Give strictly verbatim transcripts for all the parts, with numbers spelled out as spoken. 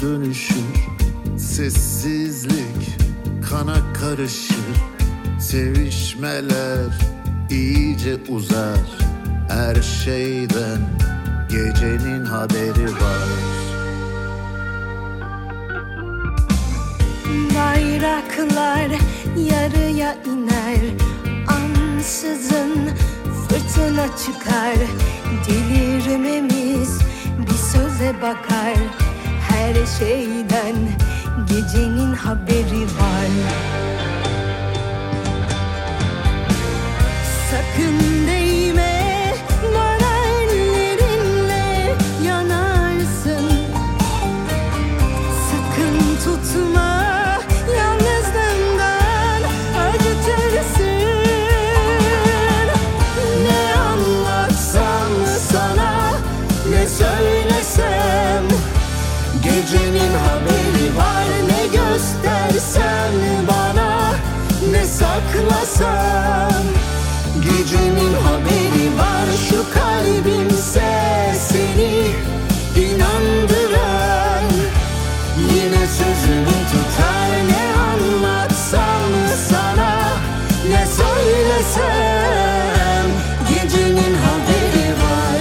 dönüşür. Sessizlik kana karışır. Sevişmeler iyice uzar. Her şeyden gecenin haberi var. Bayraklar yarıya iner, ansızın fırtına çıkar. Delirmemiz bir söze bakar. Her şeyden gecenin haberi var. Sakın değme bana, ellerinle yanarsın. Sakın tutma yalnızlığından, acıtırsın. Ne anlatsam sana, ne söylesem, gecenin haberi var. Ne göstersen bana, ne saklasam, gecenin haberi var. Şu kalbimse seni inandıran, yine sözünü tutar. Ne anlatsam sana, ne söylesem, gecenin haberi var.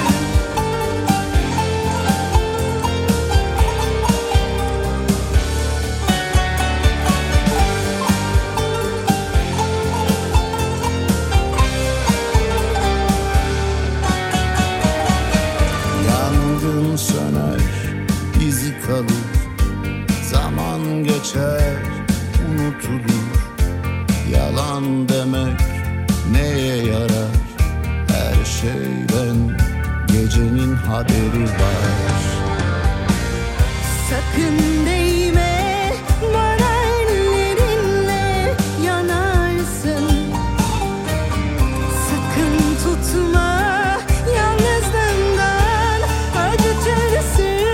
Yangın söner, izi kalır. Zaman geçer, unutulur. Yalan demek neye yarar? Her şeyden gecenin haberi var. Sakın değme bana, ellerinle yanarsın. Sakın tutma yalnızlığından, acıtırsın.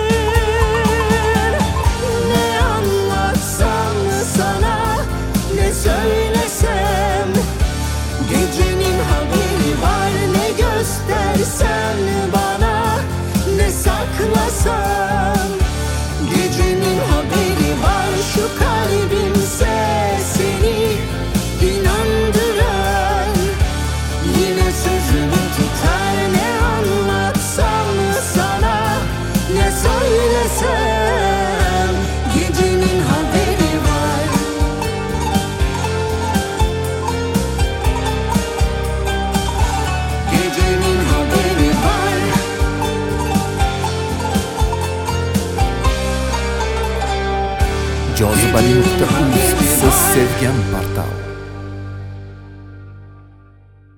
Ne anlatsam sana, ne söylesem, gecenin haberi var. Ne göstersen bana, ne saklasam, gecenin haberi var. Şu kalbimse seni inandıran, yine sözünü tutar. Ne anlatsam sana, ne söylesem, gecenin haberi var. Gecenin haberi var. Cazibeli nokta uz Söz Sevgen Portal.